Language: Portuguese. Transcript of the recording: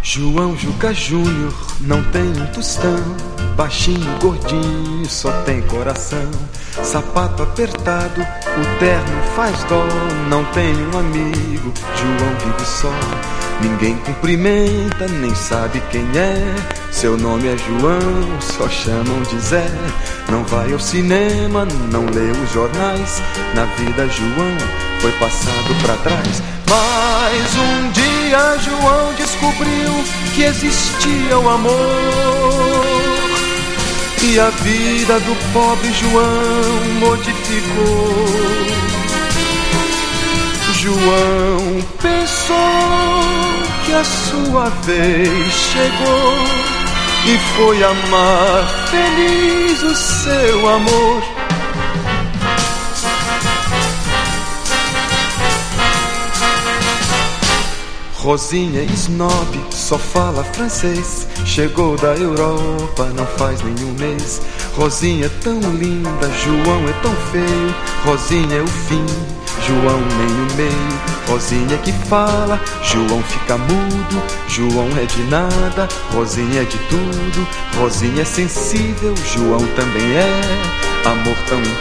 João Juca Júnior não tem um tostão, baixinho, gordinho, só tem coração. Sapato apertado, o terno faz dó, não tem um amigo, João vive só. Ninguém cumprimenta, nem sabe quem é. Seu nome é João, só chamam de Zé. Não vai ao cinema, não lê os jornais. Na vida João foi passado pra trás. Mas um dia João descobriu que existia o amor, e a vida do pobre João modificou. João pensou que a sua vez chegou e foi amar feliz o seu amor. Rosinha snob, só fala francês, chegou da Europa, não faz nenhum mês. Rosinha é tão linda, João é tão feio. Rosinha é o fim, João nem o meio. Rosinha que fala, João fica mudo. João é de nada, Rosinha é de tudo. Rosinha é sensível, João também é. Amor tão